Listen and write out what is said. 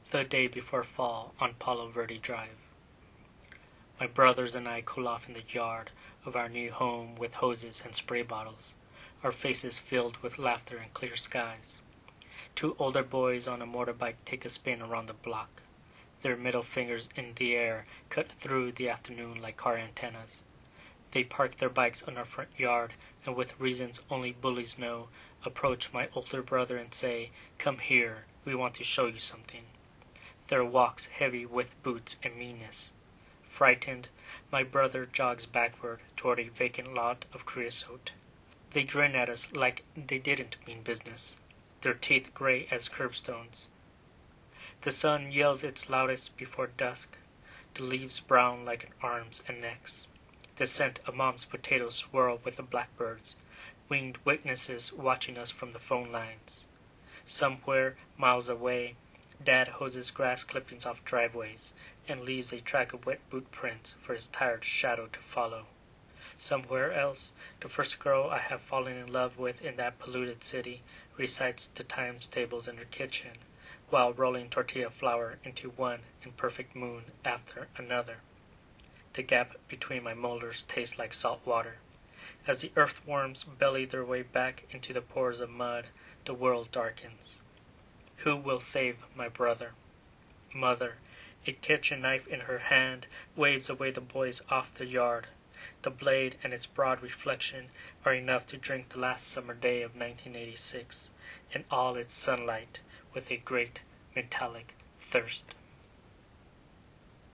The day before fall on Palo Verde Drive. My brothers and I cool off in the yard of our new home with hoses and spray bottles, our faces filled with laughter and clear skies. Two older boys on a motorbike take a spin around the block, their middle fingers in the air cut through the afternoon like car antennas. They park their bikes on our front yard and with reasons only bullies know, approach my older brother and say, "Come here, we want to show you something." Their walks heavy with boots and meanness. Frightened, my brother jogs backward toward a vacant lot of creosote. They grin at us like they didn't mean business, their teeth gray as curbstones. The sun yells its loudest before dusk, the leaves brown like arms and necks. The scent of Mom's potatoes swirl with the blackbirds, winged witnesses watching us from the phone lines. Somewhere, miles away, Dad hoses grass clippings off driveways and leaves a track of wet boot prints for his tired shadow to follow. Somewhere else, the first girl I have fallen in love with in that polluted city recites the times tables in her kitchen while rolling tortilla flour into one imperfect moon after another. The gap between my molars tastes like salt water. As the earthworms belly their way back into the pores of mud, the world darkens. Who will save my brother? Mother, a kitchen knife in her hand, waves away the boys off the yard. The blade and its broad reflection are enough to drink the last summer day of 1986 and all its sunlight with a great metallic thirst.